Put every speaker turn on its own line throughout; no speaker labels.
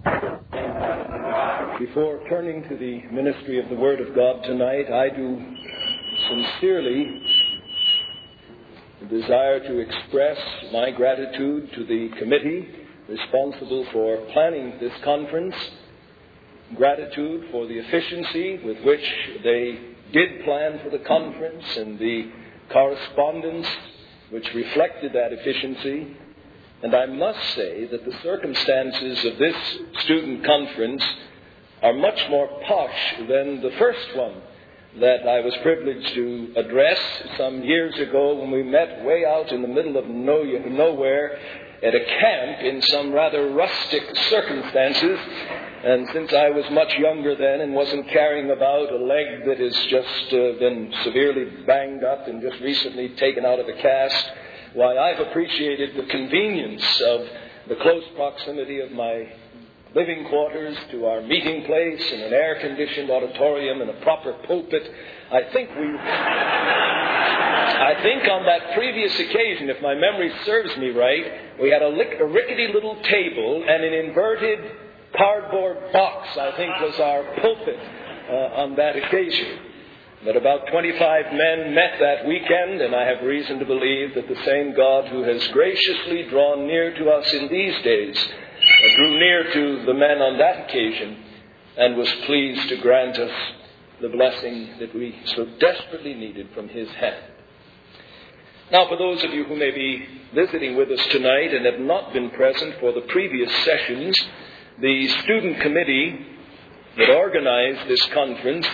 Before turning to the ministry of the Word of God tonight, I do sincerely desire to express my gratitude to the committee responsible for planning this conference, gratitude for the efficiency with which they did plan for the conference and the correspondence which reflected that efficiency. And I must say that the circumstances of this student conference are much more posh than the first one that I was privileged to address some years ago when we met way out in the middle of nowhere at a camp in some rather rustic circumstances. And since I was much younger then and wasn't carrying about a leg that has just been severely banged up and just recently taken out of the cast, why, I've appreciated the convenience of the close proximity of my living quarters to our meeting place and an air-conditioned auditorium and a proper pulpit. I think on that previous occasion, if my memory serves me right, we had a rickety little table and an inverted cardboard box, I think, was our pulpit on that occasion. But about 25 men met that weekend, and I have reason to believe that the same God who has graciously drawn near to us in these days drew near to the men on that occasion and was pleased to grant us the blessing that we so desperately needed from His hand. Now, for those of you who may be visiting with us tonight and have not been present for the previous sessions, the student committee that organized this conference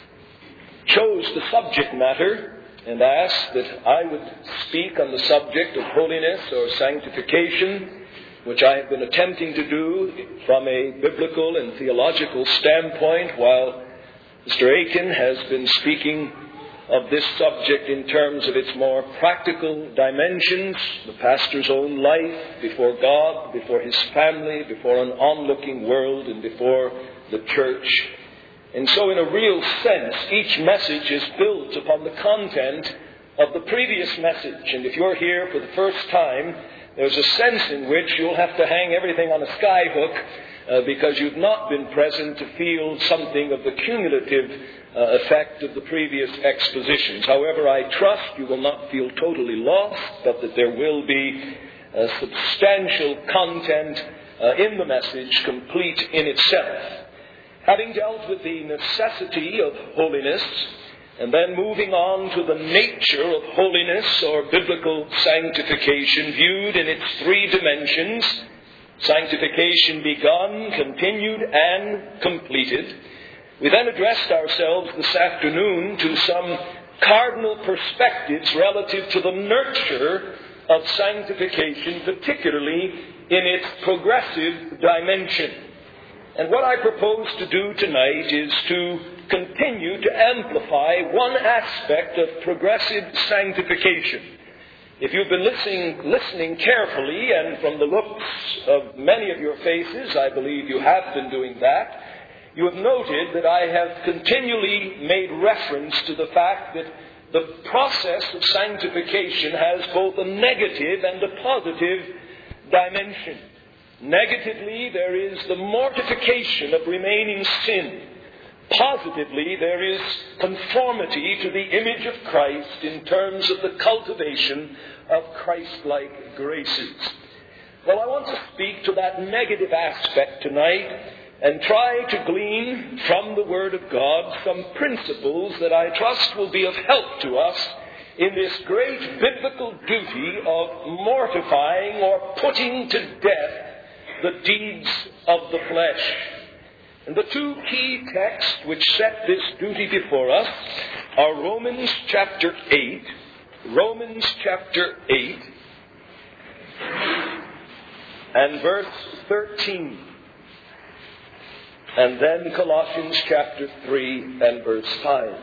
chose the subject matter and asked that I would speak on the subject of holiness or sanctification, which I have been attempting to do from a biblical and theological standpoint, while Mr. Aiken has been speaking of this subject in terms of its more practical dimensions, the pastor's own life before God, before his family, before an onlooking world, and before the church. And so in a real sense, each message is built upon the content of the previous message. And if you're here for the first time, there's a sense in which you'll have to hang everything on a skyhook because you've not been present to feel something of the cumulative effect of the previous expositions. However, I trust you will not feel totally lost, but that there will be substantial content in the message, complete in itself. Having dealt with the necessity of holiness, and then moving on to the nature of holiness or biblical sanctification viewed in its three dimensions, sanctification begun, continued, and completed, we then addressed ourselves this afternoon to some cardinal perspectives relative to the nurture of sanctification, particularly in its progressive dimension. And what I propose to do tonight is to continue to amplify one aspect of progressive sanctification. If you've been listening carefully, and from the looks of many of your faces, I believe you have been doing that, you have noted that I have continually made reference to the fact that the process of sanctification has both a negative and a positive dimension. Negatively, there is the mortification of remaining sin. Positively, there is conformity to the image of Christ in terms of the cultivation of Christ-like graces. Well, I want to speak to that negative aspect tonight and try to glean from the Word of God some principles that I trust will be of help to us in this great biblical duty of mortifying or putting to death the deeds of the flesh. And the two key texts which set this duty before us are Romans chapter 8, and verse 13, and then Colossians chapter 3 and verse 5.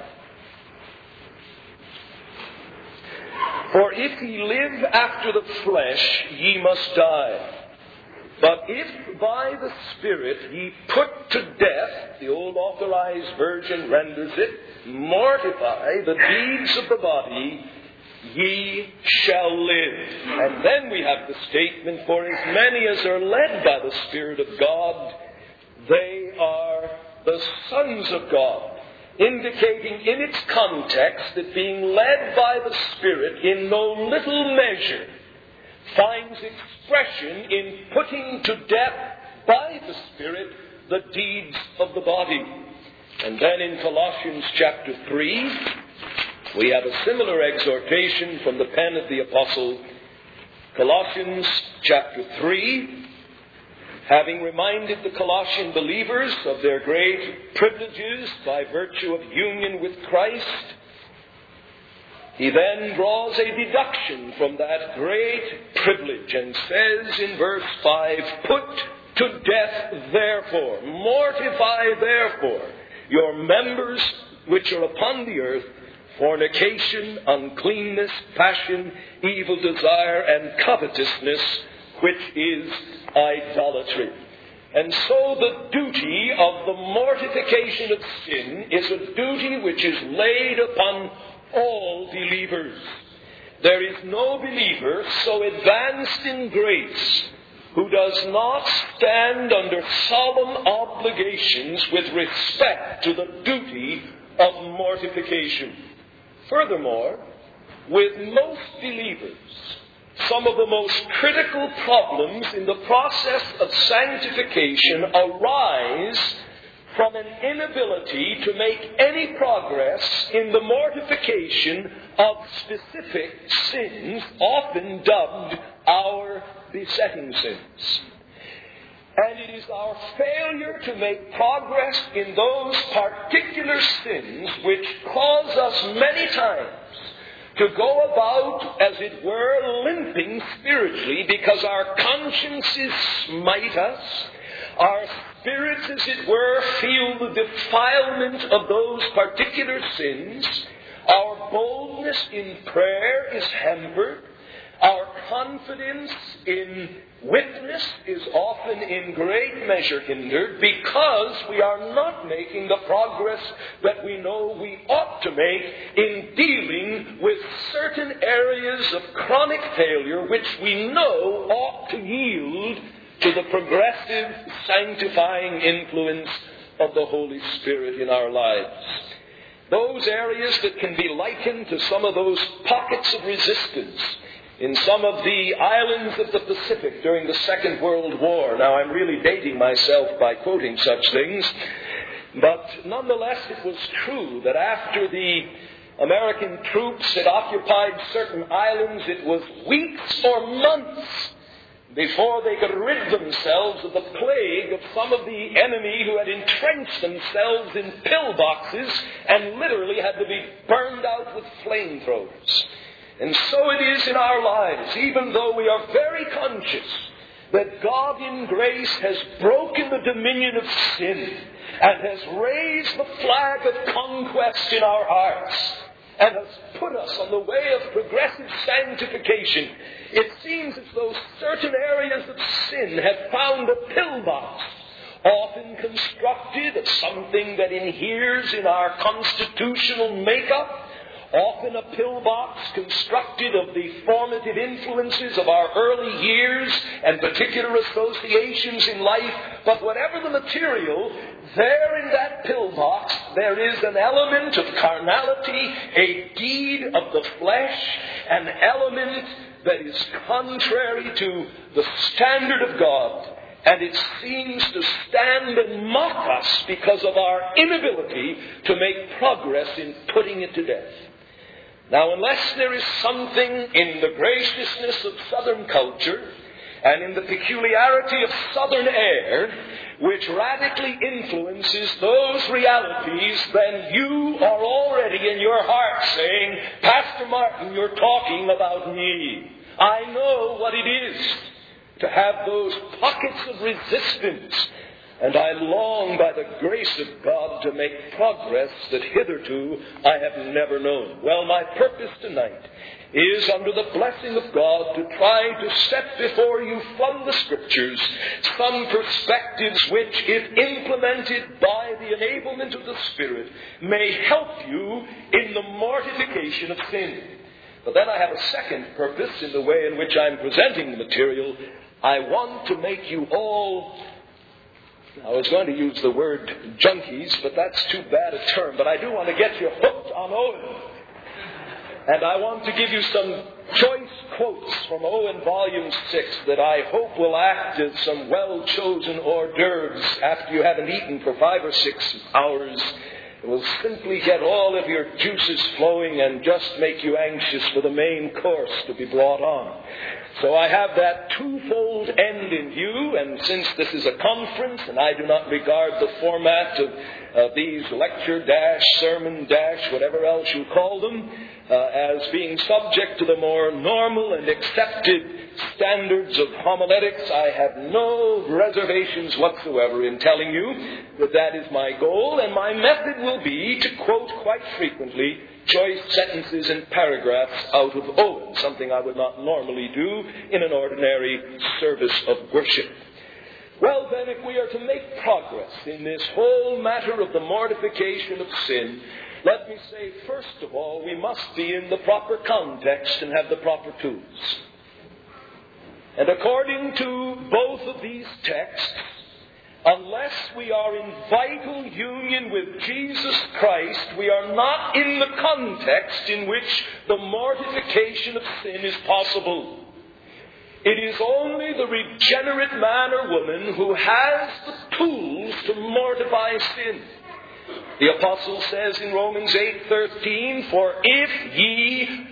For if ye live after the flesh, ye must die. But if by the Spirit ye put to death, the old Authorized Version renders it, mortify the deeds of the body, ye shall live. And then we have the statement, for as many as are led by the Spirit of God, They are the sons of God, indicating in its context that being led by the Spirit in no little measure finds expression in putting to death by the Spirit the deeds of the body. And then in Colossians chapter 3, we have a similar exhortation from the pen of the apostle. Colossians chapter 3, having reminded the Colossian believers of their great privileges by virtue of union with Christ, he then draws a deduction from that great privilege and says in verse 5, "Put to death, therefore, mortify, therefore, your members which are upon the earth, fornication, uncleanness, passion, evil desire, and covetousness, which is idolatry." And so the duty of the mortification of sin is a duty which is laid upon all believers. There is no believer so advanced in grace who does not stand under solemn obligations with respect to the duty of mortification. Furthermore, with most believers, some of the most critical problems in the process of sanctification arise from an inability to make any progress in the mortification of specific sins, often dubbed our besetting sins. And it is our failure to make progress in those particular sins which cause us many times to go about, as it were, limping spiritually, because our consciences smite us, our spirits, as it were, feel the defilement of those particular sins, our boldness in prayer is hampered, our confidence in witness is often in great measure hindered because we are not making the progress that we know we ought to make in dealing with certain areas of chronic failure which we know ought to yield to the progressive, sanctifying influence of the Holy Spirit in our lives. Those areas that can be likened to some of those pockets of resistance in some of the islands of the Pacific during the Second World War. Now, I'm really dating myself by quoting such things, but nonetheless it was true that after the American troops had occupied certain islands, it was weeks or months before they could rid themselves of the plague of some of the enemy who had entrenched themselves in pillboxes and literally had to be burned out with flamethrowers. And so it is in our lives, even though we are very conscious that God in grace has broken the dominion of sin and has raised the flag of conquest in our hearts and has put us on the way of progressive sanctification. It seems as though certain areas of sin have found a pillbox, often constructed of something that inheres in our constitutional makeup, often a pillbox constructed of the formative influences of our early years and particular associations in life. But whatever the material, there in that pillbox there is an element of carnality, a deed of the flesh, an element that is contrary to the standard of God. And it seems to stand and mock us because of our inability to make progress in putting it to death. Now, unless there is something in the graciousness of Southern culture and in the peculiarity of Southern air which radically influences those realities, then you are already in your heart saying, "Pastor Martin, you're talking about me. I know what it is to have those pockets of resistance, and I long by the grace of God to make progress that hitherto I have never known." Well, my purpose tonight is, under the blessing of God, to try to set before you from the Scriptures some perspectives which, if implemented by the enablement of the Spirit, may help you in the mortification of sin. But then I have a second purpose in the way in which I'm presenting the material. I want to make you all I was going to use the word junkies, but that's too bad a term. But I do want to get you hooked on Owen. And I want to give you some choice quotes from Owen Volume 6 that I hope will act as some well-chosen hors d'oeuvres after you haven't eaten for 5 or 6 hours. It will simply get all of your juices flowing and just make you anxious for the main course to be brought on. So I have that twofold end in view, and since this is a conference and I do not regard the format of these lecture sermon whatever else you call them, as being subject to the more normal and accepted standards of homiletics, I have no reservations whatsoever in telling you that that is my goal, and my method will be to quote quite frequently choice sentences and paragraphs out of Owen, something I would not normally do in an ordinary service of worship. Well, then, if we are to make progress in this whole matter of the mortification of sin, let me say, first of all, we must be in the proper context and have the proper tools. And according to both of these texts, unless we are in vital union with Jesus Christ, we are not in the context in which the mortification of sin is possible. It is only the regenerate man or woman who has the tools to mortify sin. The apostle says in Romans 8:13, "For if ye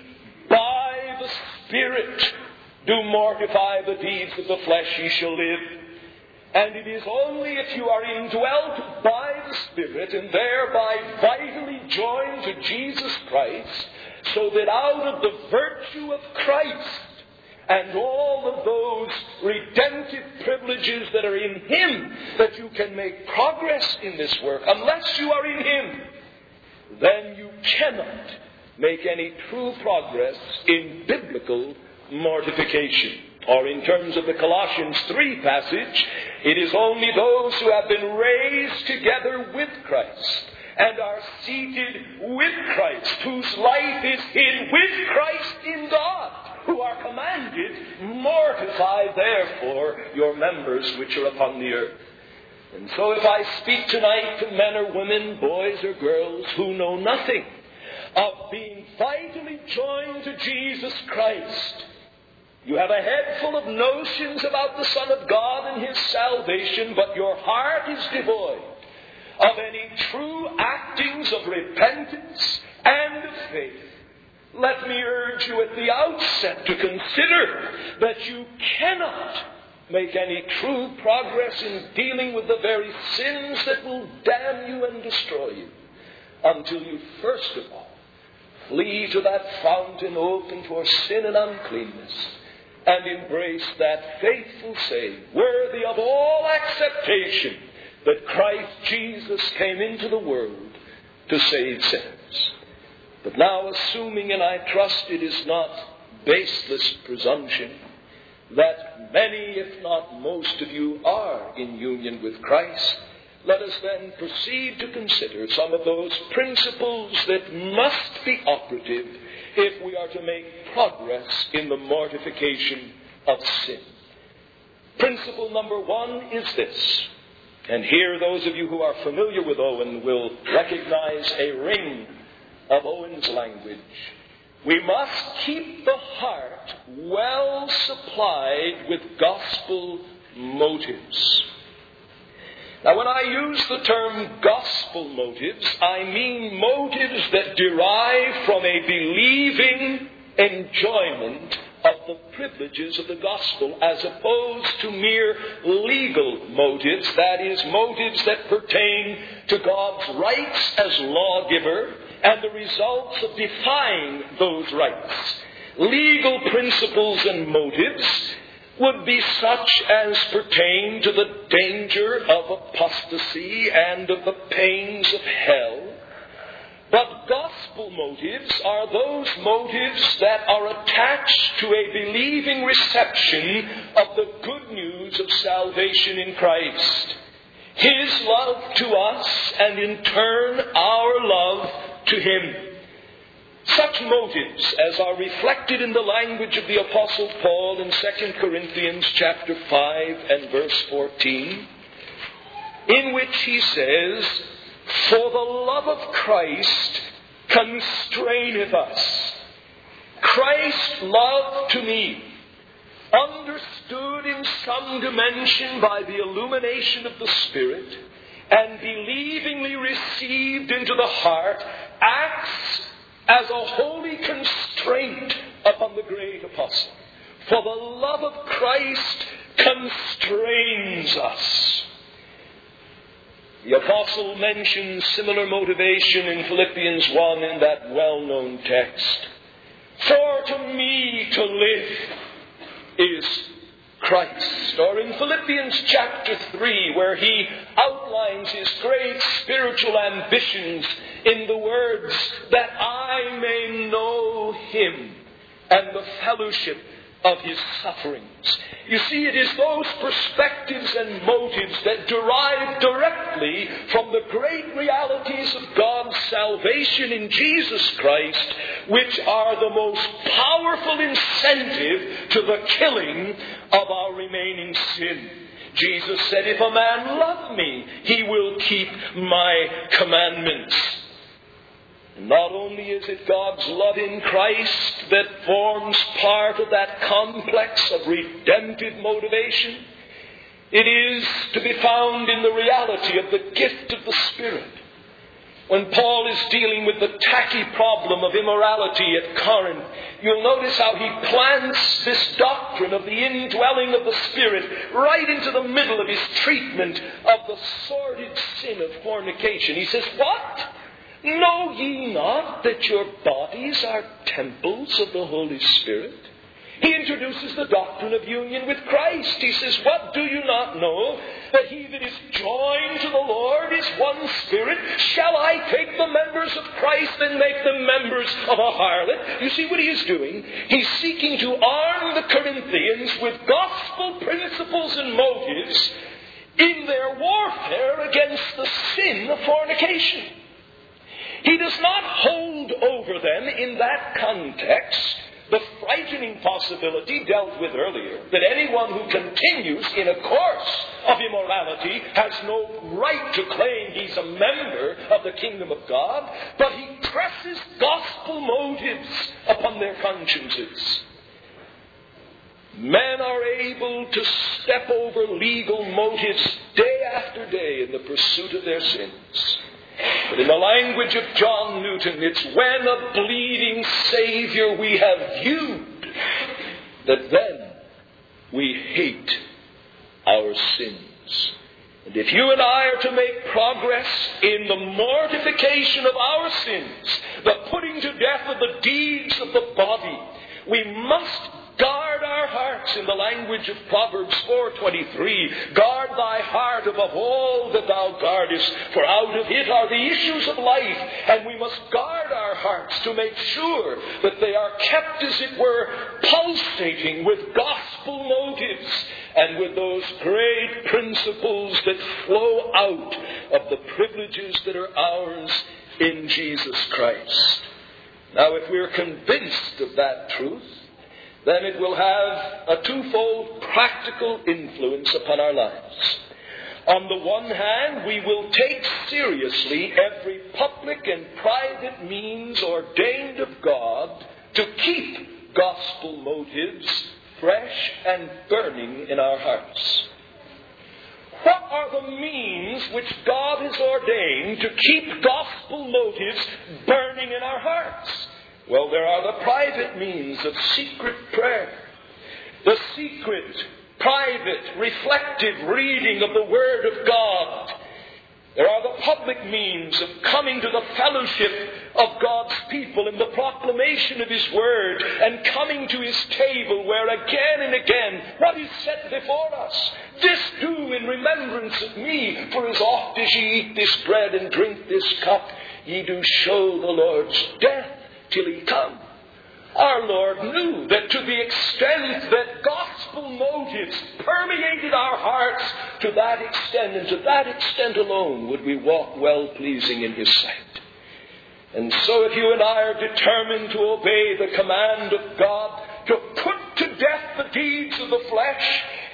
by the Spirit do mortify the deeds of the flesh, ye shall live." And it is only if you are indwelt by the Spirit and thereby vitally joined to Jesus Christ, so that out of the virtue of Christ and all of those redemptive privileges that are in Him, that you can make progress in this work. Unless you are in Him, then you cannot make any true progress in biblical mortification. Or in terms of the Colossians 3 passage, it is only those who have been raised together with Christ and are seated with Christ, whose life is hid with Christ in God, who are commanded, "Mortify therefore your members which are upon the earth." And so if I speak tonight to men or women, boys or girls, who know nothing of being vitally joined to Jesus Christ, you have a head full of notions about the Son of God and His salvation, but your heart is devoid of any true actings of repentance and of faith. Let me urge you at the outset to consider that you cannot make any true progress in dealing with the very sins that will damn you and destroy you until you first of all flee to that fountain open for sin and uncleanness and embrace that faithful saying, worthy of all acceptation, that Christ Jesus came into the world to save sinners. But now, assuming, and I trust it is not baseless presumption, that many, if not most of you, are in union with Christ, let us then proceed to consider some of those principles that must be operative if we are to make progress in the mortification of sin. Principle number 1 is this, and here those of you who are familiar with Owen will recognize a ring of Owen's language. We must keep the heart well supplied with gospel motives. Now, when I use the term gospel motives, I mean motives that derive from a believing enjoyment of the privileges of the gospel, as opposed to mere legal motives, that is, motives that pertain to God's rights as lawgiver and the results of defying those rights. Legal principles and motives would be such as pertain to the danger of apostasy and of the pains of hell. But gospel motives are those motives that are attached to a believing reception of the good news of salvation in Christ, His love to us, and in turn our love to Him. Such motives as are reflected in the language of the Apostle Paul in 2 Corinthians chapter 5 and verse 14 in which he says, "For the love of Christ constraineth us." Christ's love to me, understood in some dimension by the illumination of the Spirit, and believingly received into the heart, acts as a holy constraint upon the great apostle. For the love of Christ constrains us. The apostle mentions similar motivation in Philippians 1 in that well-known text. For to me to live is Christ. Or in Philippians chapter 3, where he outlines his great spiritual ambitions in the words, that I may know him and the fellowship of his sufferings. You see, it is those perspectives and motives that derive directly from the great realities of God's salvation in Jesus Christ, which are the most powerful incentive to the killing of our remaining sin. Jesus said, "If a man love me, he will keep my commandments." Not only is it God's love in Christ that forms part of that complex of redemptive motivation, it is to be found in the reality of the gift of the Spirit. When Paul is dealing with the tacky problem of immorality at Corinth, you'll notice how he plants this doctrine of the indwelling of the Spirit right into the middle of his treatment of the sordid sin of fornication. He says, "What? Know ye not that your bodies are temples of the Holy Spirit?" He introduces the doctrine of union with Christ. He says, "What, do you not know that he that is joined to the Lord is one spirit? Shall I take the members of Christ and make them members of a harlot?" You see what he is doing? He's seeking to arm the Corinthians with gospel principles and motives in their warfare against the sin of fornication. He does not hold over them in that context the frightening possibility dealt with earlier, that anyone who continues in a course of immorality has no right to claim he's a member of the kingdom of God, but he presses gospel motives upon their consciences. Men are able to step over legal motives day after day in the pursuit of their sins. But in the language of John Newton, it's when a bleeding Savior we have viewed that then we hate our sins. And if you and I are to make progress in the mortification of our sins, the putting to death of the deeds of the body, we must guard our hearts in the language of Proverbs 4:23. "Guard thy heart above all that thou guardest, for out of it are the issues of life." And we must guard our hearts to make sure that they are kept, as it were, pulsating with gospel motives and with those great principles that flow out of the privileges that are ours in Jesus Christ. Now, if we're convinced of that truth, then it will have a twofold practical influence upon our lives. On the one hand, we will take seriously every public and private means ordained of God to keep gospel motives fresh and burning in our hearts. What are the means which God has ordained to keep gospel motives burning in our hearts? Well, there are the private means of secret prayer, the secret, private, reflective reading of the Word of God. There are the public means of coming to the fellowship of God's people in the proclamation of His Word and coming to His table where again and again what is set before us. "This do in remembrance of me, for as oft as ye eat this bread and drink this cup, ye do show the Lord's death till He come." Our Lord knew that to the extent that gospel motives permeated our hearts, to that extent and to that extent alone would we walk well-pleasing in His sight. And so if you and I are determined to obey the command of God to put to death the deeds of the flesh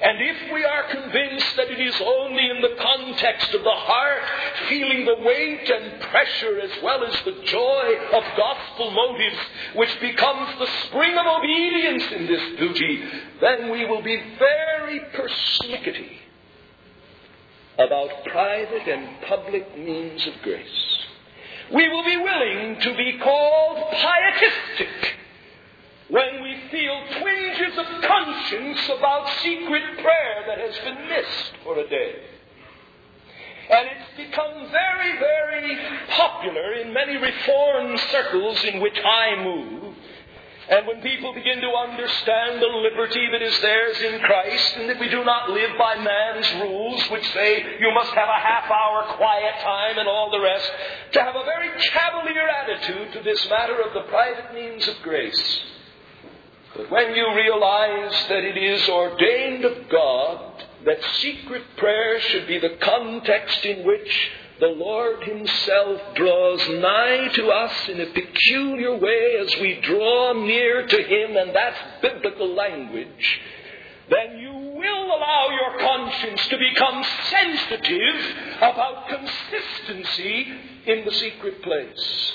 And if we are convinced that it is only in the context of the heart, feeling the weight and pressure as well as the joy of gospel motives, which becomes the spring of obedience in this duty, then we will be very persnickety about private and public means of grace. We will be willing to be called pietistic when we feel twinges of conscience about secret prayer that has been missed for a day. And it's become very, very popular in many Reformed circles in which I move. And when people begin to understand the liberty that is theirs in Christ, and that we do not live by man's rules, which say you must have a half-hour quiet time and all the rest, to have a very cavalier attitude to this matter of the private means of grace. But when you realize that it is ordained of God that secret prayer should be the context in which the Lord Himself draws nigh to us in a peculiar way as we draw near to Him, and that's biblical language, then you will allow your conscience to become sensitive about consistency in the secret place.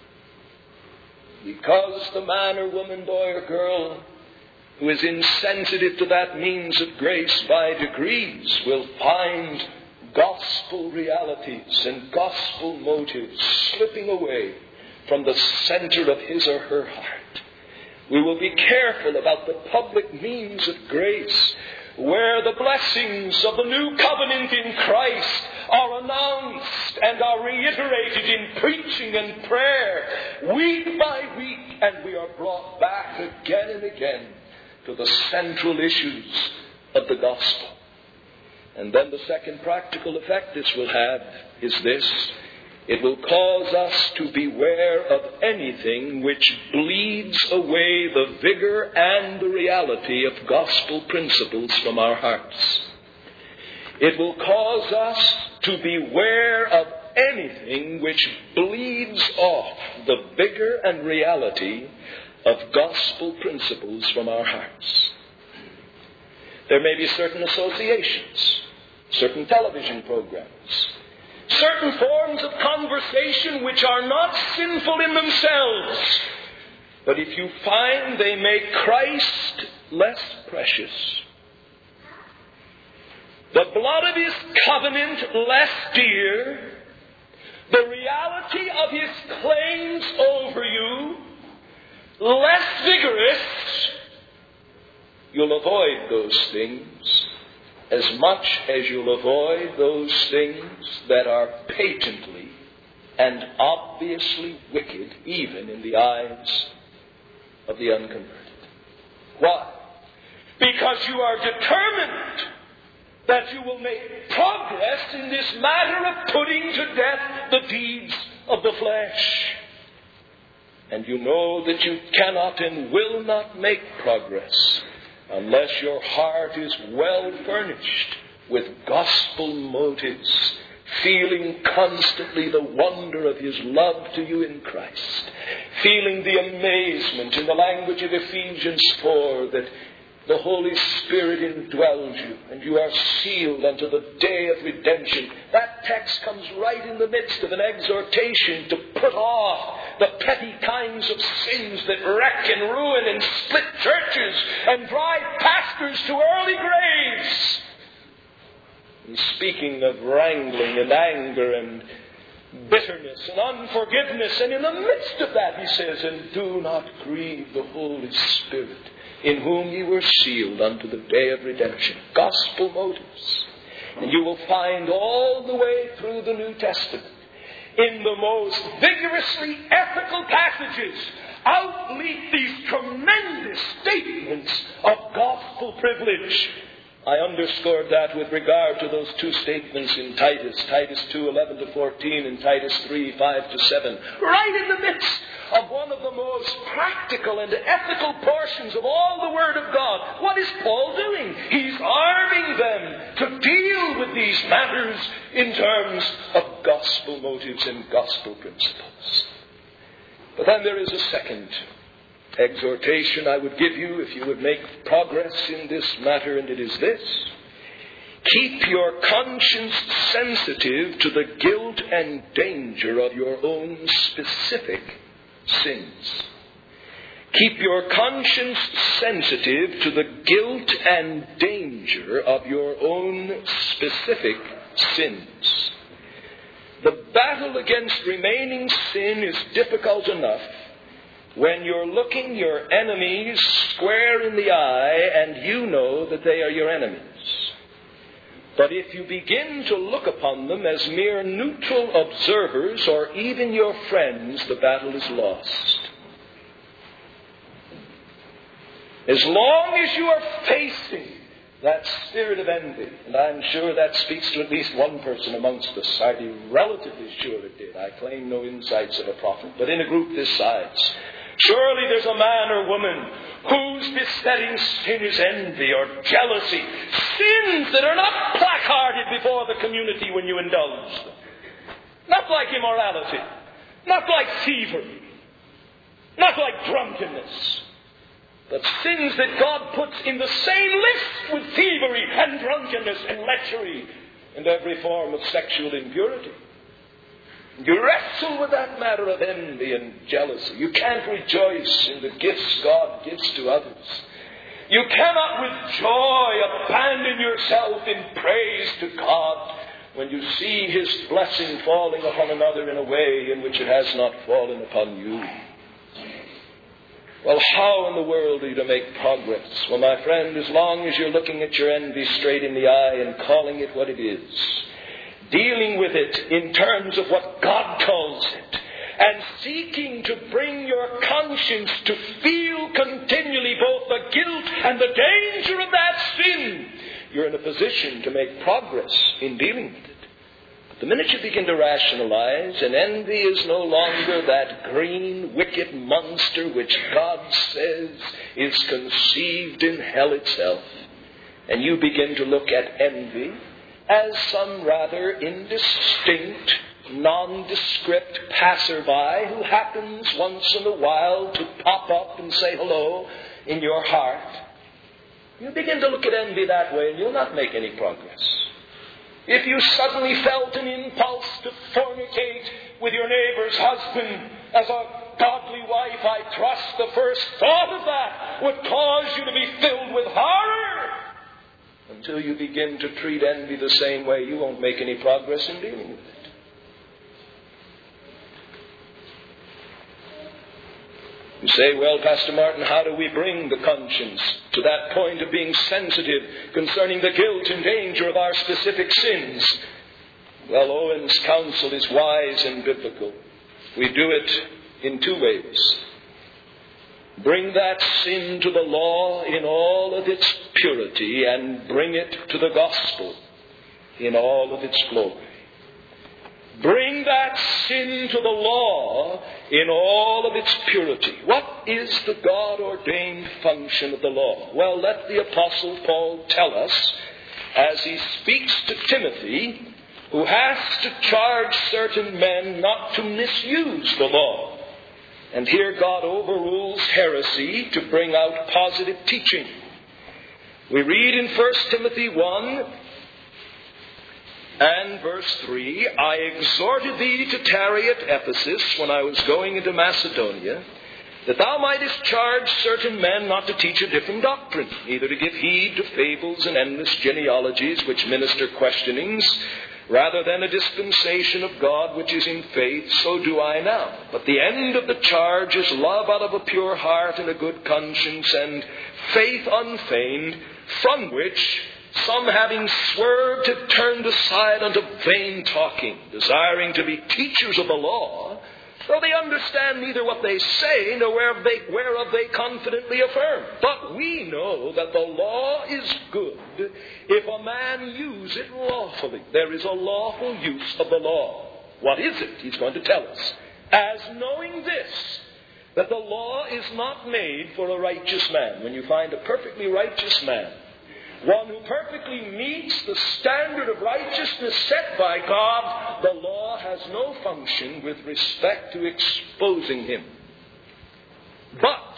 Because the man or woman, boy or girl, who is insensitive to that means of grace by degrees will find gospel realities and gospel motives slipping away from the center of his or her heart. We will be careful about the public means of grace, where the blessings of the new covenant in Christ are announced and are reiterated in preaching and prayer week by week, and we are brought back again and again to the central issues of the gospel. And then the second practical effect this will have is this: it will cause us to beware of anything which bleeds away the vigor and the reality of gospel principles from our hearts. It will cause us to beware of anything which bleeds off the vigor and reality of gospel principles from our hearts. There may be certain associations, certain television programs, certain forms of conversation which are not sinful in themselves, but if you find they make Christ less precious, the blood of His covenant less dear, the reality of His claims over you less vigorous, you'll avoid those things as much as you'll avoid those things that are patently and obviously wicked, even in the eyes of the unconverted. Why? Because you are determined that you will make progress in this matter of putting to death the deeds of the flesh. And you know that you cannot and will not make progress unless your heart is well furnished with gospel motives, feeling constantly the wonder of His love to you in Christ, feeling the amazement in the language of Ephesians 4 that the Holy Spirit indwells you and you are sealed unto the day of redemption. That text comes right in the midst of an exhortation to put off the petty kinds of sins that wreck and ruin and split churches and drive pastors to early graves. And speaking of wrangling and anger and bitterness and unforgiveness, and in the midst of that He says, and do not grieve the Holy Spirit, in whom ye were sealed unto the day of redemption. Gospel motives. And you will find all the way through the New Testament, in the most vigorously ethical passages, outleap these tremendous statements of gospel privilege. I underscored that with regard to those two statements in Titus 2:11-14 and Titus 3:5-7. Right in the midst of one of the most practical and ethical portions of all the Word of God. What is Paul doing? He's arming them to deal with these matters in terms of gospel motives and gospel principles. But then there is a second exhortation I would give you if you would make progress in this matter, and it is this: keep your conscience sensitive to the guilt and danger of your own specific sins. Keep your conscience sensitive to the guilt and danger of your own specific sins. The battle against remaining sin is difficult enough when you're looking your enemies square in the eye and you know that they are your enemies. But if you begin to look upon them as mere neutral observers or even your friends, the battle is lost. As long as you are facing that spirit of envy, and I'm sure that speaks to at least one person amongst us, I'd be relatively sure it did. I claim no insights of a prophet, but in a group this size, surely there's a man or woman whose besetting sin is envy or jealousy, sins that are not placarded before the community when you indulge them. Not like immorality, not like thievery, not like drunkenness, but sins that God puts in the same list with thievery and drunkenness and lechery and every form of sexual impurity. You wrestle with that matter of envy and jealousy. You can't rejoice in the gifts God gives to others. You cannot with joy abandon yourself in praise to God when you see His blessing falling upon another in a way in which it has not fallen upon you. Well, how in the world are you to make progress? Well, my friend, as long as you're looking at your envy straight in the eye and calling it what it is, dealing with it in terms of what God calls it, and seeking to bring your conscience to feel continually both the guilt and the danger of that sin, you're in a position to make progress in dealing with it. But the minute you begin to rationalize, and envy is no longer that green, wicked monster which God says is conceived in hell itself, and you begin to look at envy as some rather indistinct, nondescript passerby who happens once in a while to pop up and say hello in your heart, you begin to look at envy that way and you'll not make any progress. If you suddenly felt an impulse to fornicate with your neighbor's husband as a godly wife, I trust the first thought of that would cause you to be filled with horror. Until you begin to treat envy the same way, you won't make any progress in dealing with it. You say, well, Pastor Martin, how do we bring the conscience to that point of being sensitive concerning the guilt and danger of our specific sins? Well, Owen's counsel is wise and biblical. We do it in two ways. Bring that sin to the law in all of its purity and bring it to the gospel in all of its glory. Bring that sin to the law in all of its purity. What is the God-ordained function of the law? Well, let the Apostle Paul tell us as he speaks to Timothy, who has to charge certain men not to misuse the law. And here God overrules heresy to bring out positive teaching. We read in 1 Timothy 1 and verse 3, I exhorted thee to tarry at Ephesus when I was going into Macedonia, that thou mightest charge certain men not to teach a different doctrine, neither to give heed to fables and endless genealogies which minister questionings, rather than a dispensation of God which is in faith, so do I now. But the end of the charge is love out of a pure heart and a good conscience, and faith unfeigned, from which some, having swerved, have turned aside unto vain talking, desiring to be teachers of the law, though they understand neither what they say, nor whereof they confidently affirm. But we know that the law is good, if a man use it lawfully. There is a lawful use of the law. What is it? He's going to tell us. As knowing this, that the law is not made for a righteous man. When you find a perfectly righteous man, one who perfectly meets the standard of righteousness set by God, the law has no function with respect to exposing him. But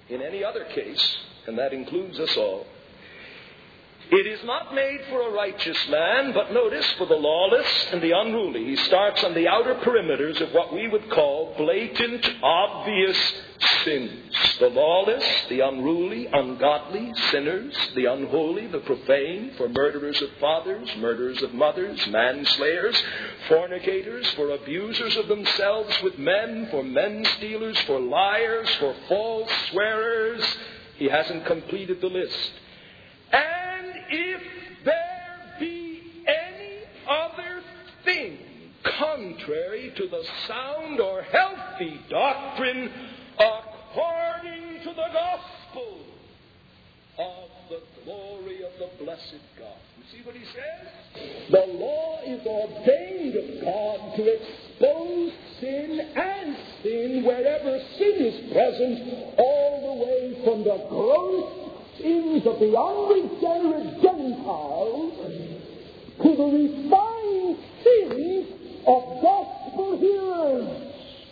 in any other case, and that includes us all. It is not made for a righteous man, but notice, for the lawless and the unruly. He starts on the outer perimeters of what we would call blatant, obvious sins. The lawless, the unruly, ungodly, sinners, the unholy, the profane, for murderers of fathers, murderers of mothers, manslayers, fornicators, for abusers of themselves with men, for men stealers, for liars, for false swearers. He hasn't completed the list. And if there be any other thing contrary to the sound or healthy doctrine according to the gospel of the glory of the blessed God. You see what he says? The law is ordained of God to expose sin and sin wherever sin is present, all the way from the gross sins of the unregenerate Gentiles to the refined sins of gospel hearers.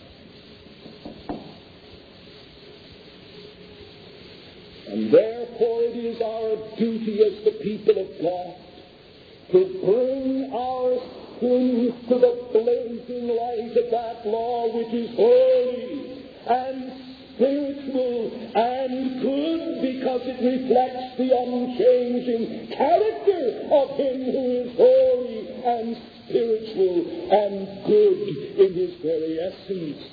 And therefore it is our duty as the people of God to bring our sins to the blazing light of that law which is holy and spiritual and good, because it reflects the unchanging character of him who is holy and spiritual and good in his very essence.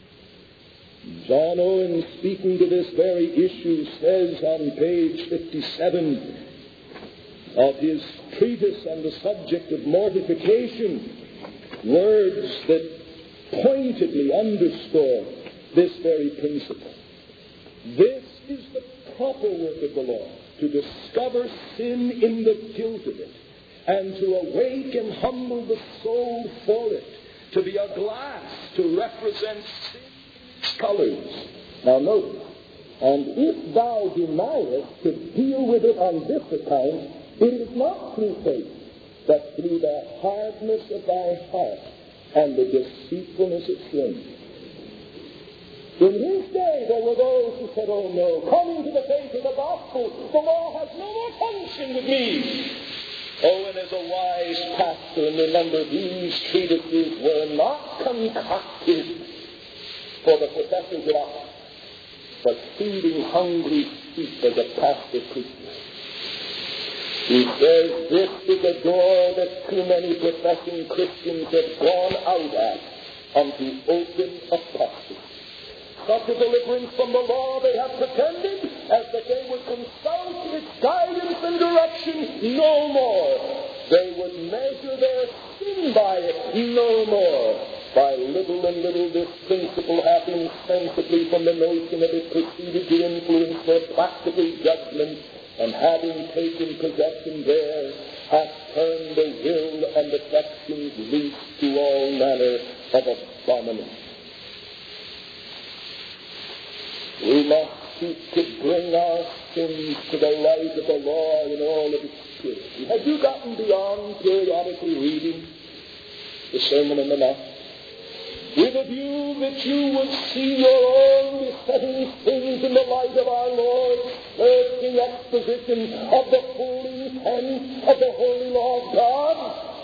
John Owen, speaking to this very issue, says on page 57 of his treatise on the subject of mortification, words that pointedly underscore this very principle. This is the proper work of the law, to discover sin in the guilt of it, and to awake and humble the soul for it, to be a glass to represent sin's colors. Now notice, and if thou deniest to deal with it on this account, it is not through faith, but through the hardness of thy heart and the deceitfulness of sin. In his day, there were those who said, oh no, coming to the faith of the gospel, the law has no more function with me. Oh, and as a wise pastor, and remember, these treatises were not concocted for the professors of art, but feeding hungry sheep as a pastor preaches. He says this is a door that too many professing Christians have gone out at unto open apostasy. Such a deliverance from the law they have pretended, as that they would consult its guidance and direction no more. They would measure their sin by it no more. By little and little this principle hath insensibly from the notion of it proceeded to influence their practical judgment, and having taken possession there, hath turned the will and affections loose to all manner of abomination. We must seek to bring our sins to the light of the law in all of its purity. Have you gotten beyond periodically reading the Sermon on the Mount, with a view that you would see your own besetting sins in the light of our Lord's searching exposition of the full intent of the holy law of God?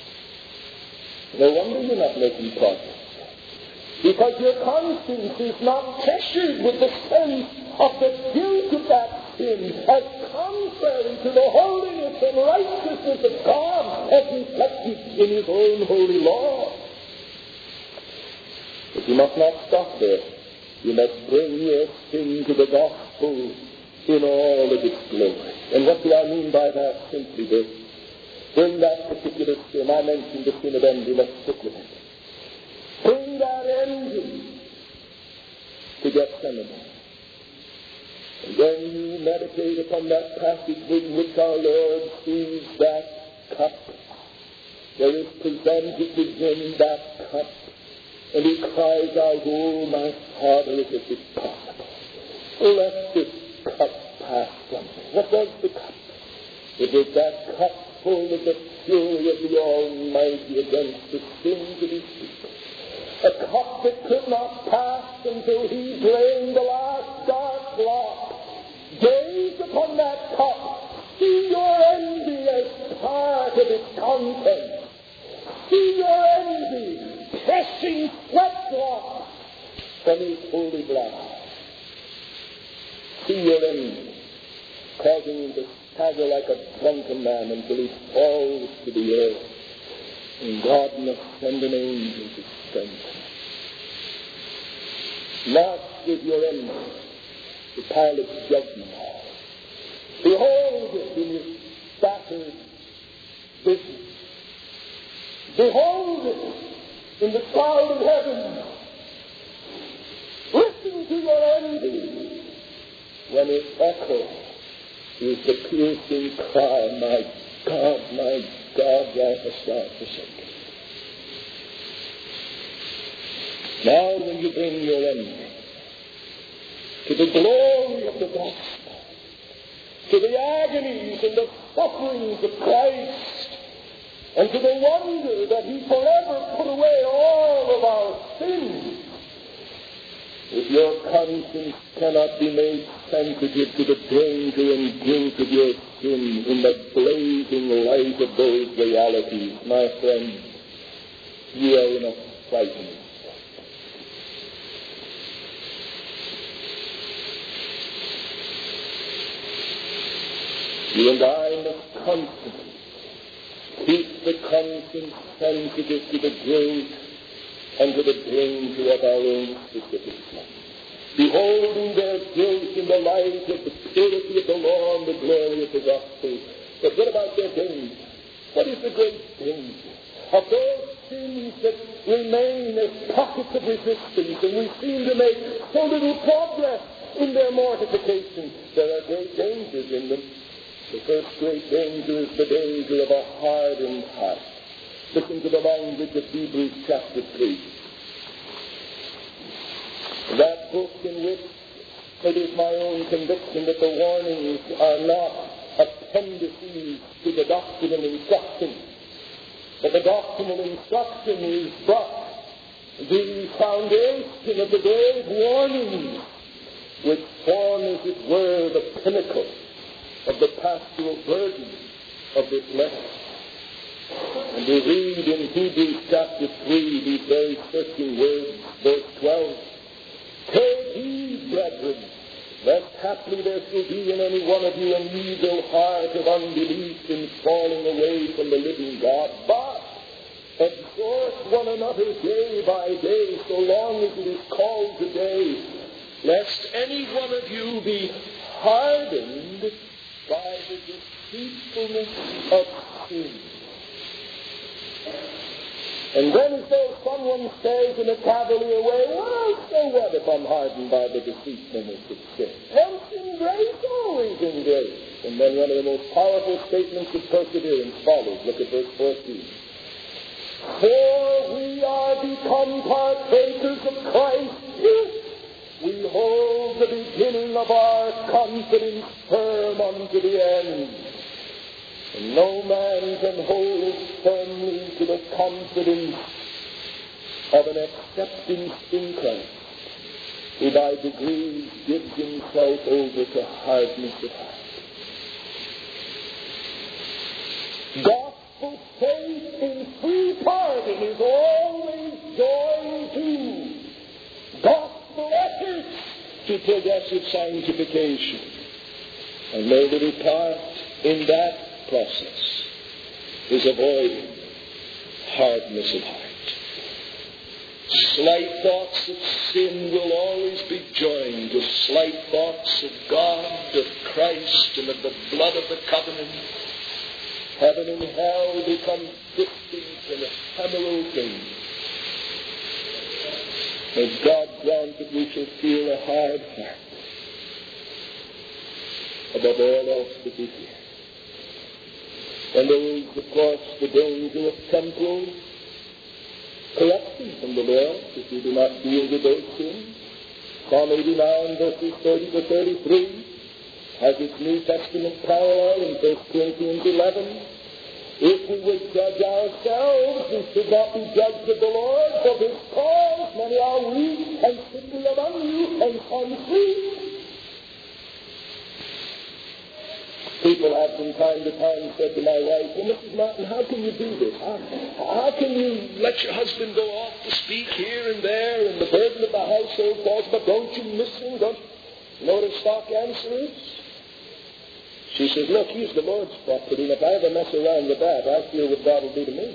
No wonder you're not making progress, because your conscience is not pressured with the sense of the guilt of that sin as contrary to the holiness and righteousness of God as reflected in his own holy law. But you must not stop there. You must bring your sin to the gospel in all of its glory. And what do I mean by that? Simply this. Bring that particular sin. I mentioned the sin of envy. Let's stick with it. Bring that engine to Gethsemane. And when you meditate upon that passage in which our Lord sees that cup, there is presented to him that cup, and he cries out, oh, my Father, if it is possible, let this cup pass from me. What was the cup? It was that cup full of the fury of the Almighty against the sins of his people. A cup that could not pass until he drained the last dark
block. Gaze upon that cup. See your envy as part of its content. See your envy pressing sweat drops from his holy blood. See your envy causing him to stagger like a drunken man until he falls to the earth. And God must send an angel to strengthen him. Not with your envy the Pilate's judgment hall. Behold it in his battered business. Behold it in the cloud of heaven. Listen to your envy when it echoes is the piercing cry, my God, why hast thou forsaken me? Now when you bring your envy to the glory of the gospel, to the agonies and the sufferings of Christ, and to the wonder that he forever put away all of our sins, if your conscience cannot be made sensitive to the danger and guilt of your sin in the blazing light of those realities, my friend, you are in a frightening state. You and I must constantly keep the conscience sensitive to the guilt and to the danger of our own specific sin. Beholding their guilt in the light of the purity of the law and the glory of the gospel. But what about their danger? What is the great danger of those sins that remain as pockets of resistance, and we seem to make so little progress in their mortification? There are great dangers in them. The first great danger is the danger of a hardened heart. Listen to the language of Hebrews chapter 3. That book in which it is my own conviction that the warnings are not appendices to the doctrinal instruction, but the doctrinal instruction is but the foundation of the great warnings which form, as it were, the pinnacle of the pastoral burden of this letter. And we read in Hebrews chapter 3 these very searching words, verse 12. Take heed, brethren, lest haply there shall be in any one of you an evil heart of unbelief in falling away from the living God. But exhort one another day by day, so long as it is called today, lest any one of you be hardened by the deceitfulness of sin. And then as though someone says in a cavalier way, well, so what if I'm hardened by the deceitfulness of sin? Once in grace, always in grace. And then one of the most powerful statements of perseverance follows. Look at verse 14. For we are become partakers of Christ if we hold the beginning of our confidence firm unto the end. And no man can hold firmly to the confidence of an acceptance in Christ, who by degrees gives himself over to hardness of heart. Gospel faith in free pardon is always joined to gospel efforts to progressive sanctification. And no little part in that process is avoiding hardness of heart. Slight thoughts of sin will always be joined with slight thoughts of God, of Christ, and of the blood of the covenant. Heaven and hell become distant and ephemeral things. May God grant that we shall feel a hard heart above all else that we fear. And there is, of course, the danger of temporal corruption from the Lord if we do not deal with those sins. Psalm 89, verses 30 to 33, has its New Testament parallel in 1 Corinthians 11. If we would judge ourselves, we should not be judged of the Lord, for this cause many are weak and sickly among you, and unclean. People have from time to time said to my wife, "Well, Mrs. Martin, how can you do this? How can you let your husband go off to speak here and there and the burden of the household falls, but don't you miss him? Don't you know what her stock answer is?" She says, "Look, he's the Lord's property, and if I ever mess around with that, I feel what God will do to me."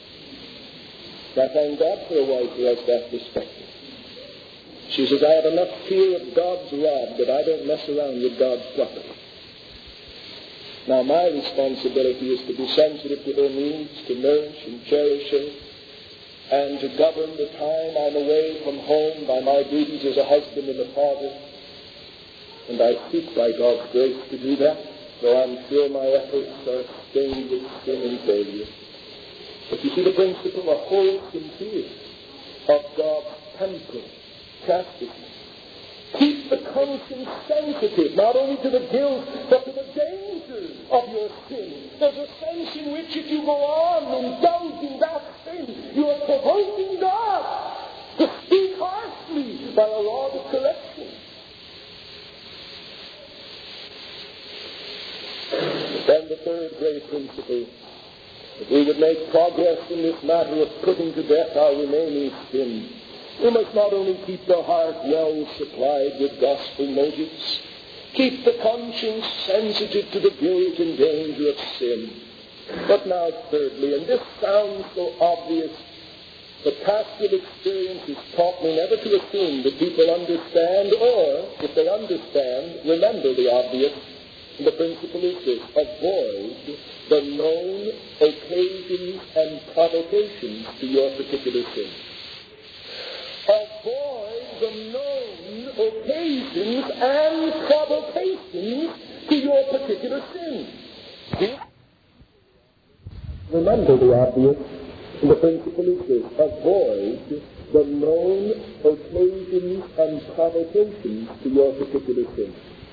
I thank God for a wife who has that perspective. She says, "I have enough fear of God's rod that I don't mess around with God's property." Now, my responsibility is to be sensitive to her needs, to nourish and cherish her, and to govern the time I'm away from home by my duties as a husband and a father. And I seek by God's grace to do that, though I'm sure my efforts are stained with sin and failure. But you see the principle of wholesome fear of God's temple, chastity. Keep the conscience sensitive, not only to the guilt, but to the dangers of your sin. There's a sense in which if you go on indulging that sin, you are provoking God to speak harshly by a rod of correction. Then the third great principle, if we would make progress in this matter of putting to death our remaining sin, we must not only keep the heart well supplied with gospel motives, keep the conscience sensitive to the guilt and danger of sin, but now thirdly, and this sounds so obvious, but pastoral experience has taught me never to assume that people understand, or, if they understand, remember the obvious. The principle is this: avoid the known occasions and provocations to your particular sin. Avoid the known occasions and provocations to your particular sin. Remember the obvious. The principle is this: avoid the known occasions and provocations to your particular sin.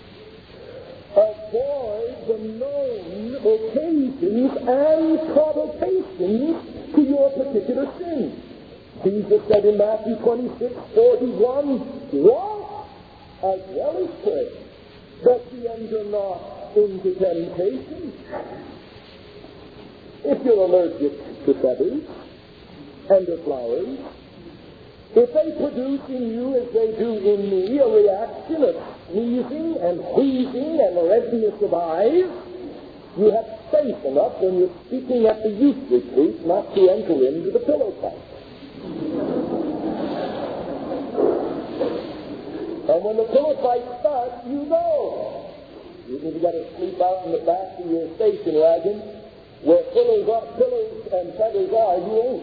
Avoid the known occasions and provocations to your particular sin. Jesus said in Matthew 26:41, "Walk as well as pray, that ye enter not into temptation." If you're allergic to feathers and to flowers, if they produce in you, as they do in me, a reaction of sneezing and wheezing and redness of eyes, you have faith enough when you're speaking at the youth retreat not to enter into the pillow fight. And when the pillow fight starts, you know. Even if you've got to sleep out in the back of your station wagon where pillows and feathers are, you ain't.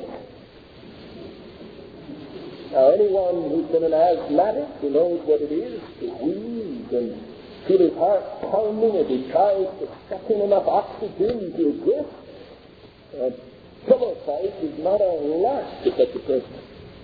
Now, anyone who's been an asthmatic who knows what it is to wheeze and feel his heart pounding as he tries to suck in enough oxygen to exist, a pillow fight is not a lark to such a person.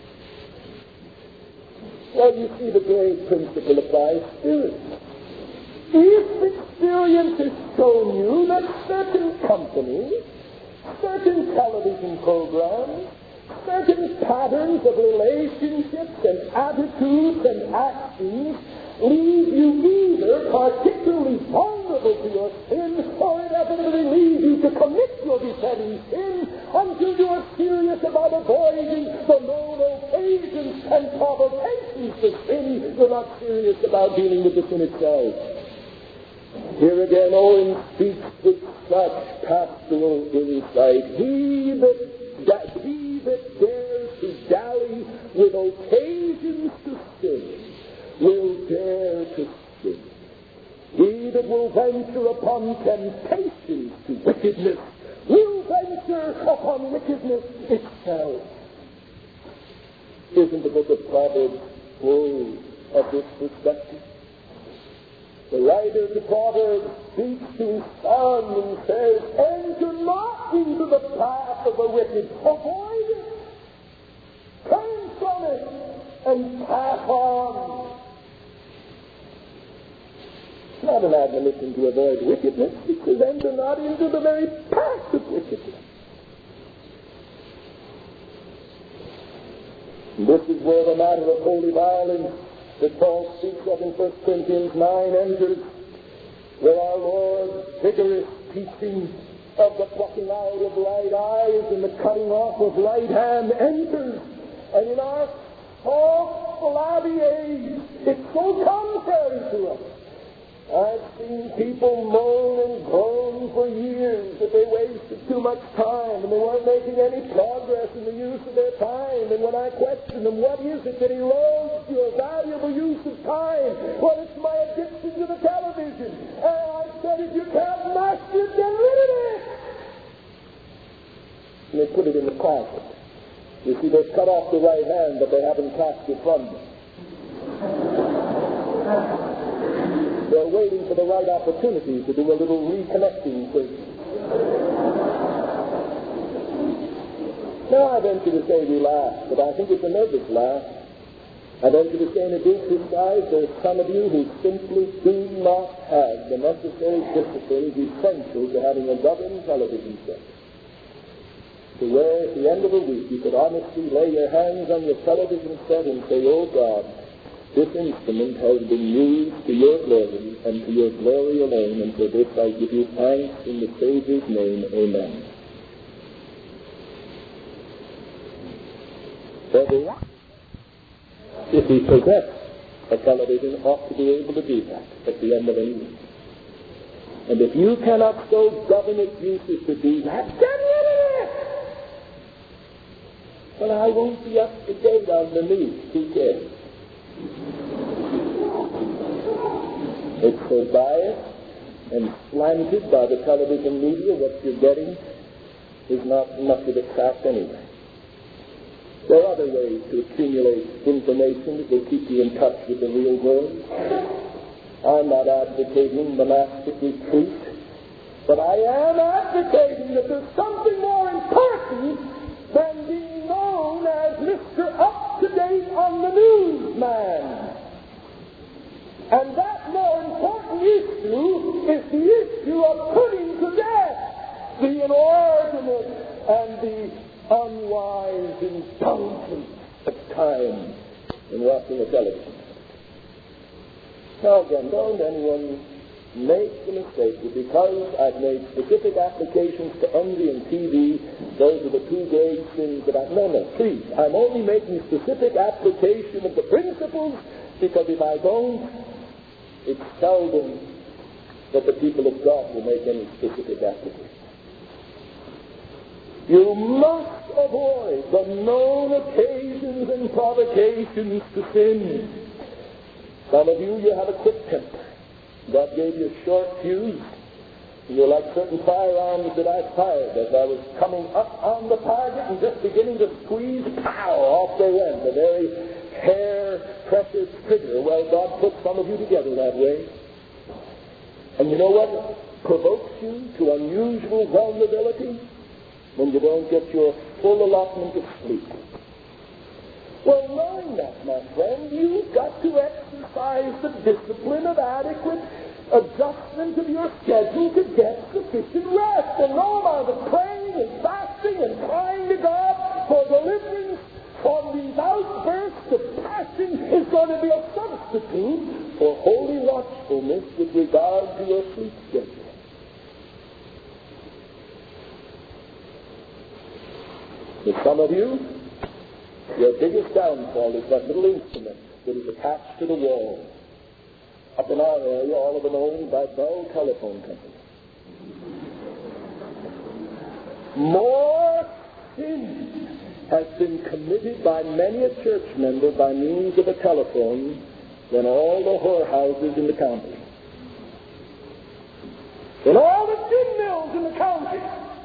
Well, you see, the great principle applies spiritually. If experience has shown you that certain companies, certain television programs, certain patterns of relationships and attitudes and actions leave you either particularly vulnerable to your sin or inevitably lead you to commit your besetting sin until you are serious about avoiding the known occasions and provocations to sin. You're not serious about dealing with the sin itself. Here again, Owen speaks with such pastoral insight. He that dares to dally with occasions to sin will dare to sin. He that will venture upon temptations to wickedness will venture upon wickedness itself. Isn't the book of Proverbs full of this perspective? The writer to Proverbs speaks to his son and says, "Enter not into the path of the wicked. Avoid it. Turn from it and pass on." It's not an admonition to avoid wickedness. It says, "Enter not into the very path of wickedness." And this is where the matter of holy violence that Paul speaks of in 1 Corinthians 9 enters, where our Lord vigorous teaching of the plucking out of right eyes and the cutting off of right hand enters. And in our soft, flabby age, it's so contrary to us. I've seen people moan and groan for years that they wasted too much time and they weren't making any progress in the use of their time. And when I questioned them, what is it that erodes your valuable use of time? Well, it's my addiction to the television. And I said, if you can't master it, get rid of it. And they put it in the closet. You see, they've cut off the right hand, but they haven't cast it from them. They're waiting for the right opportunity to do a little reconnecting with. Now, I venture to say we laugh, but I think it's a nervous laugh. I venture to say in a group this size, there's some of you who simply do not have the necessary disciplines essential to having a governed television set. To where at the end of the week you could honestly lay your hands on your television set and say, oh God, this instrument has been used to your glory and to your glory alone, and for this I give you thanks in the Savior's name. Amen. Everyone, if he possessed a television, ought to be able to do that at the end of any week. And if you cannot so govern its uses to do that, get rid of it! Well, I won't be up to date on the news. Who cares? It's so biased and slanted by the television media, what you're getting is not much of a fact anyway. There are other ways to accumulate information that will keep you in touch with the real world. I'm not advocating monastic retreat, but I am advocating that there's something more important than being known as Mr. Up-to-Date on the News man. And that more important issue is the issue of putting to death the inordinate and the unwise indulgence of time in watching a television. Now again, don't anyone make the mistake that because I've made specific applications to envy and TV, those are the two great sins that No, please. I'm only making specific application of the principles, because if I don't, it's seldom that the people of God will make any specific application. You must avoid the known occasions and provocations to sin. Some of you have a quick temper. God gave you a short fuse. You're like certain firearms that I fired as I was coming up on the target and just beginning to squeeze, pow, off they went. The very hair-pressure trigger. Well, God put some of you together that way. And you know what provokes you to unusual vulnerability? When you don't get your full allotment of sleep. Well, knowing that, my friend, you've got to exercise the discipline of adequate adjustment of your schedule to get sufficient rest. And no amount of praying and fasting and crying to God for deliverance from these outbursts of passion is going to be a substitute for holy watchfulness with regard to your sleep schedule. For some of you, your biggest downfall is that little instrument that is attached to the wall. Up in our area, all of them owned by Bell Telephone Company. More sin has been committed by many a church member by means of a telephone than all the whorehouses in the county. Than all the gin mills in the county.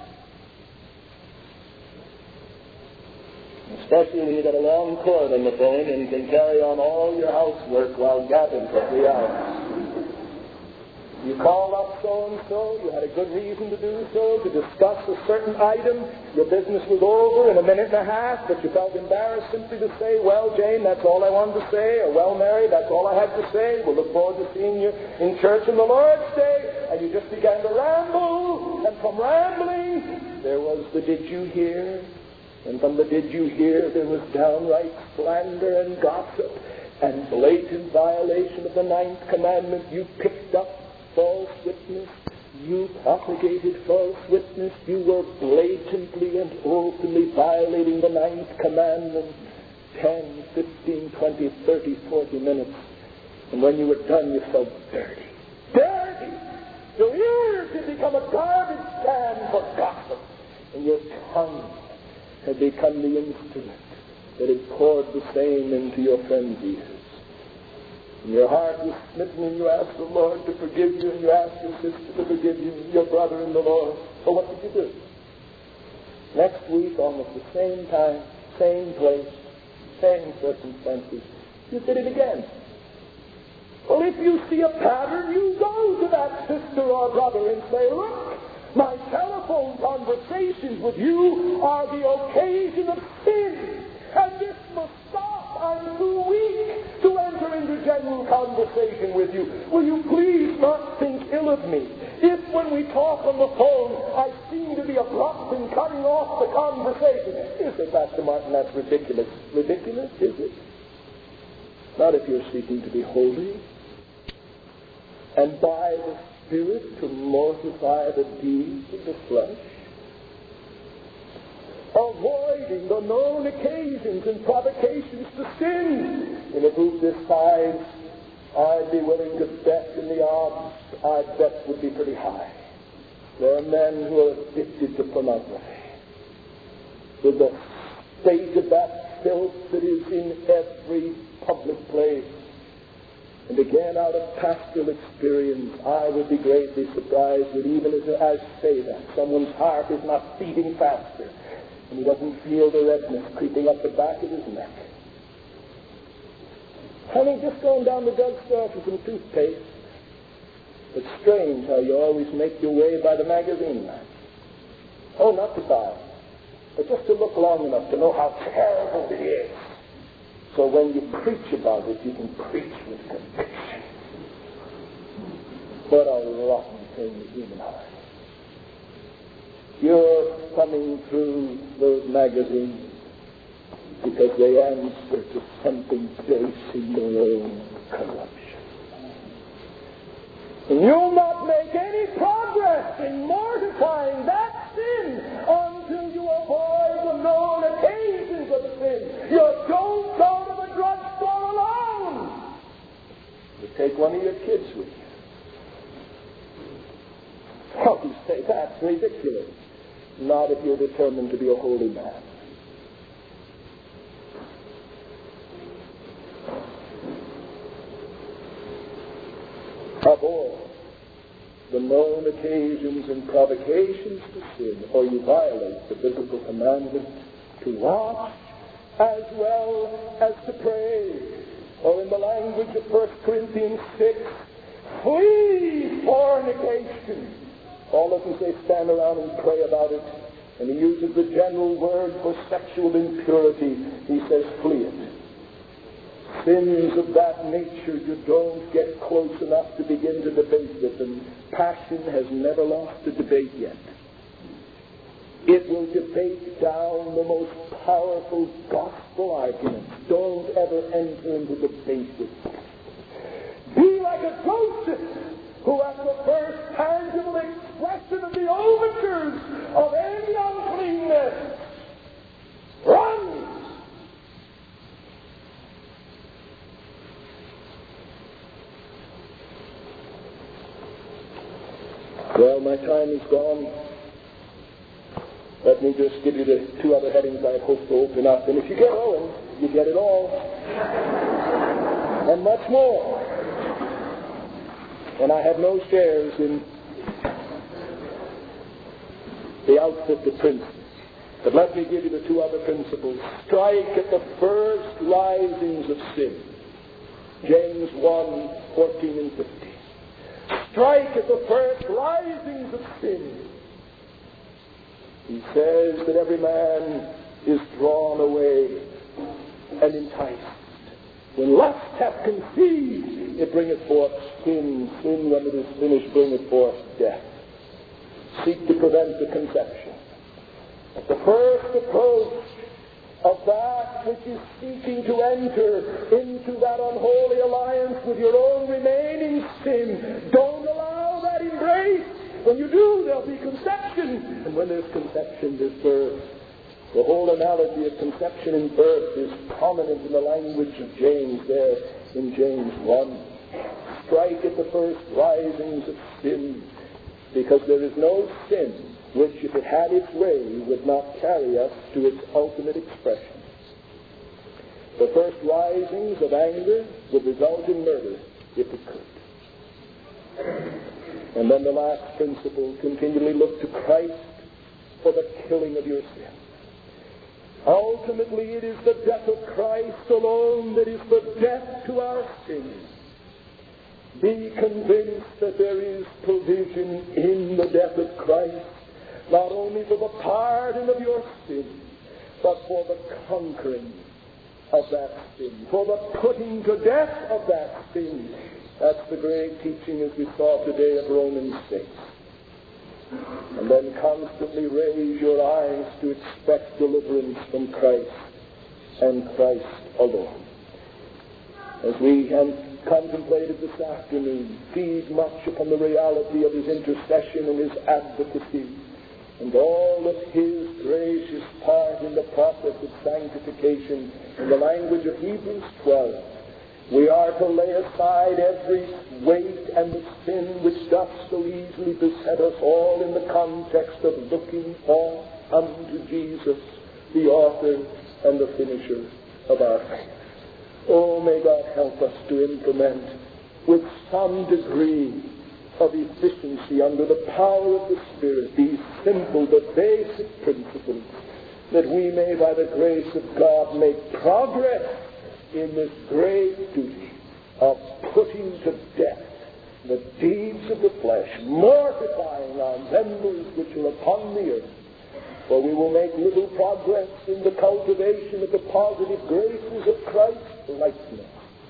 Especially when you got a long cord on the phone and you can carry on all your housework while gabbing for 3 hours. You called up so-and-so, you had a good reason to do so, to discuss a certain item. Your business was over in a minute and a half, but you felt embarrassed simply to say, well, Jane, that's all I wanted to say, or well, Mary, that's all I had to say. We'll look forward to seeing you in church on the Lord's Day. And you just began to ramble, and from rambling, there was the did you hear? And from the did you hear, there was downright slander and gossip and blatant violation of the 9th commandment. You picked up false witness, You propagated false witness. You were blatantly and openly violating the 9th commandment. 10, 15, 20, 30, 40 minutes. And when you were done, you felt dirty. Dirty! Your ears had become a garbage can for gossip. And your tongue had become the instrument that had poured the same into your friend's ears. And your heart was smitten, and you asked the Lord to forgive you, and you asked your sister to forgive you, your brother in the Lord. Well, what did you do? Next week, almost the same time, same place, same circumstances, you did it again. Well, if you see a pattern, you go to that sister or brother and say, look, my telephone conversations with you are the occasion of sin, and this must stop. I'm too weak to enter into general conversation with you. Will you please not think ill of me if when we talk on the phone I seem to be abrupt in cutting off the conversation? You say, Pastor Martin, that's ridiculous. Ridiculous, is it? Not if you're seeking to be holy and by the Spirit to mortify the deeds of the flesh. Avoiding the known occasions and provocations to sin. In a group this size, I'd be willing to bet, and the odds, I bet, would be pretty high. There are men who are addicted to pornography. With the state of that filth that is in every public place. And again, out of pastoral experience, I would be greatly surprised that even as I say that, someone's heart is not beating faster, and he doesn't feel the redness creeping up the back of his neck. Honey, just going down the drugstore for some toothpaste. It's strange how you always make your way by the magazine man. Oh, not to buy, but just to look long enough to know how terrible it is. So when you preach about it, you can preach with conviction. What a rotten thing the human heart. You're coming through those magazines because they answer to something base in your own corruption. And you'll not make any progress in mortifying that sin until you avoid the known occasions of the sin. You don't go to the drugstore alone. You take one of your kids with you. Oh, you say that's ridiculous. Not if you're determined to be a holy man. Avoid the known occasions and provocations to sin, or you violate the biblical commandment to watch as well as to pray. Or in the language of 1 Corinthians 6, flee fornication. Paul doesn't say stand around and pray about it, and he uses the general word for sexual impurity. He says flee it. Sins of that nature you don't get close enough to begin to debate with, and passion has never lost a debate yet. It will debate down the most powerful gospel arguments. Don't ever enter into debate with it. Be like a Joseph, who at the first tangible expression of the overtures of any uncleanness runs. Well, my time is gone. Let me just give you the two other headings I hope to open up. And if you get Owen, you get it all. And much more. And I have no shares in the outfit of princes. But let me give you the two other principles. Strike at the first risings of sin. James 1:14 and 15. Strike at the first risings of sin. He says that every man is drawn away and enticed. When lust hath conceived, it bringeth forth sin. Sin, when it is finished, bringeth forth death. Seek to prevent the conception. At the first approach of that which is seeking to enter into that unholy alliance with your own remaining sin, don't allow that embrace When you do, there'll be conception. And when there's conception, there's birth. The whole analogy of conception and birth is prominent in the language of James there in James 1. Strike at the first risings of sin, because there is no sin which, if it had its way, would not carry us to its ultimate expression. The first risings of anger would result in murder, if it could. And then the last principle, continually look to Christ for the killing of your sin. Ultimately, it is the death of Christ alone that is the death to our sins. Be convinced that there is provision in the death of Christ, not only for the pardon of your sin, but for the conquering of that sin, for the putting to death of that sin. That's the great teaching, as we saw today, of Romans 6. And then constantly raise your eyes to expect deliverance from Christ and Christ alone. As we contemplated this afternoon, feed much upon the reality of his intercession and his advocacy, and all of his gracious part in the process of sanctification. In the language of Hebrews 12, we are to lay aside every weight and the sin which doth so easily beset us, all in the context of looking on unto Jesus, the author and the finisher of our faith. Oh, may God help us to implement with some degree of efficiency under the power of the Spirit these simple but basic principles, that we may, by the grace of God, make progress in this great duty of putting to death the deeds of the flesh, mortifying our members which are upon the earth. For we will make little progress in the cultivation of the positive graces of Christ's likeness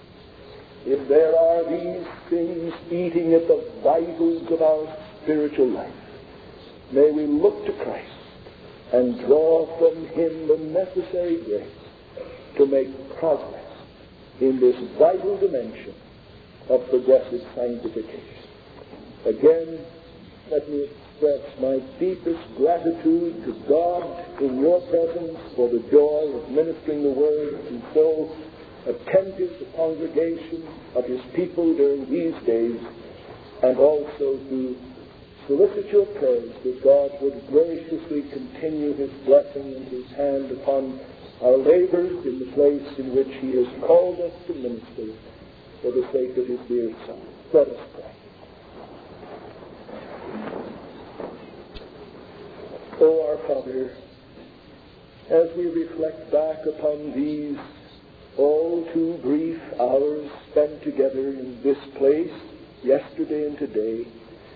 if there are these things eating at the vitals of our spiritual life. May we look to Christ and draw from him the necessary grace to make progress in this vital dimension of progressive sanctification. Again, let me express my deepest gratitude to God in your presence for the joy of ministering the word and so attentive to the congregation of his people during these days, and also to solicit your prayers that God would graciously continue his blessing and his hand upon our labors in the place in which he has called us to minister for the sake of his dear Son. Let us pray. O our Father, as we reflect back upon these all too brief hours spent together in this place, yesterday and today,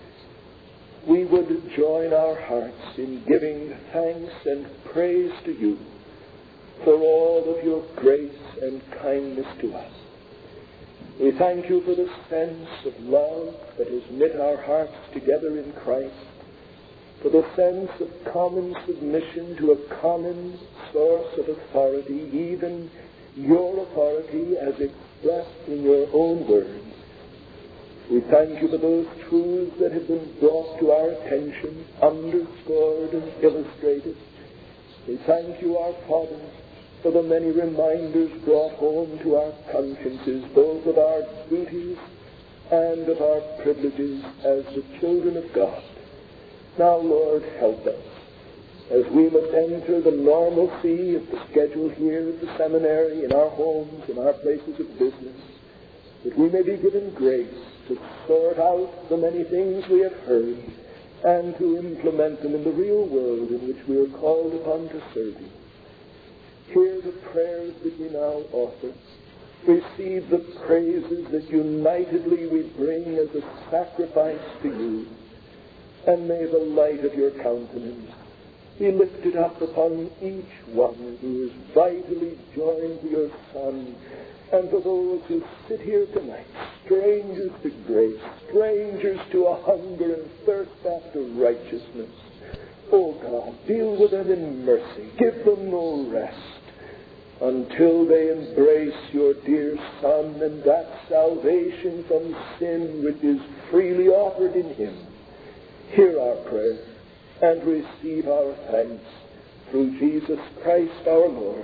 we would join our hearts in giving thanks and praise to you for all of your grace and kindness to us. We thank you for the sense of love that has knit our hearts together in Christ, for the sense of common submission to a common source of authority, even your authority as expressed in your own words. We thank you for those truths that have been brought to our attention, underscored and illustrated. We thank you, our Father, for the many reminders brought home to our consciences, both of our duties and of our privileges as the children of God. Now, Lord, help us as we must enter the normalcy of the schedule here at the seminary, in our homes, in our places of business, that we may be given grace to sort out the many things we have heard and to implement them in the real world in which we are called upon to serve you. Hear the prayers that we now offer. Receive the praises that unitedly we bring as a sacrifice to you. And may the light of your countenance be lifted up upon each one who is vitally joined to your Son, and for those who sit here tonight, strangers to grace, strangers to a hunger and thirst after righteousness. O God, deal with them in mercy. Give them no rest until they embrace your dear Son and that salvation from sin which is freely offered in him. hear our prayer and receive our thanks through Jesus Christ our Lord.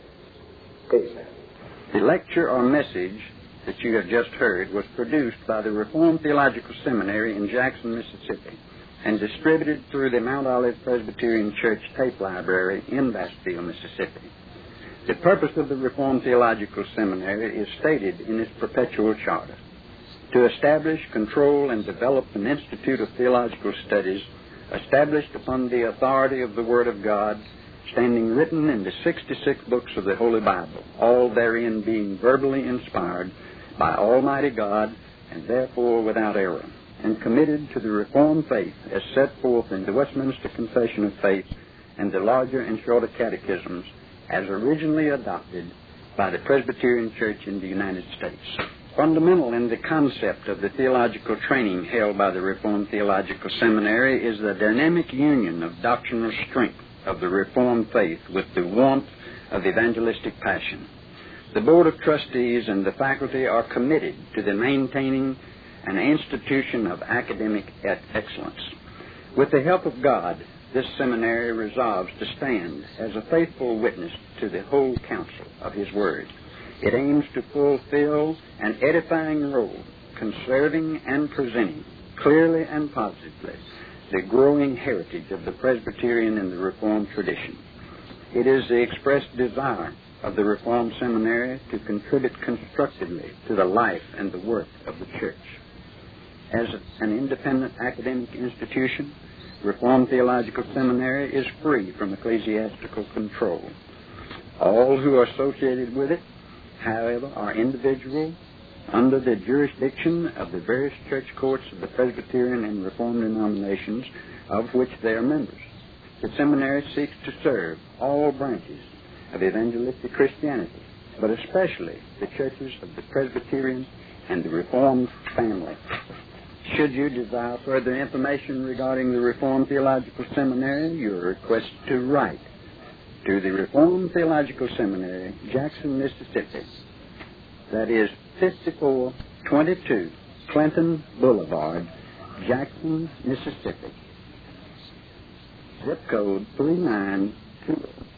Amen.
The lecture or message that you have just heard was produced by the Reformed Theological Seminary in Jackson, Mississippi, and distributed through the Mount Olive Presbyterian Church Tape Library in Bassville, Mississippi. The purpose of the Reformed Theological Seminary is stated in its perpetual charter: to establish, control, and develop an institute of theological studies established upon the authority of the Word of God, standing written in the 66 books of the Holy Bible, all therein being verbally inspired by Almighty God, and therefore without error, and committed to the Reformed faith as set forth in the Westminster Confession of Faith and the larger and shorter catechisms as originally adopted by the Presbyterian Church in the United States. Fundamental in the concept of the theological training held by the Reformed Theological Seminary is the dynamic union of doctrinal strength of the Reformed faith with the warmth of evangelistic passion. The Board of Trustees and the faculty are committed to the maintaining an institution of academic excellence. With the help of God, this seminary resolves to stand as a faithful witness to the whole counsel of His Word. It aims to fulfill an edifying role, conserving and presenting clearly and positively the growing heritage of the Presbyterian and the Reformed tradition. It is the expressed desire of the Reformed Seminary to contribute constructively to the life and the work of the Church. As an independent academic institution, Reformed Theological Seminary is free from ecclesiastical control. All who are associated with it, however, are individuals under the jurisdiction of the various church courts of the Presbyterian and Reformed denominations of which they are members. The seminary seeks to serve all branches of evangelistic Christianity, but especially the churches of the Presbyterian and the Reformed family. Should you desire further information regarding the Reformed Theological Seminary, you are requested to write to the Reformed Theological Seminary, Jackson, Mississippi. That is 5422 Clinton Boulevard, Jackson, Mississippi. Zip code 392.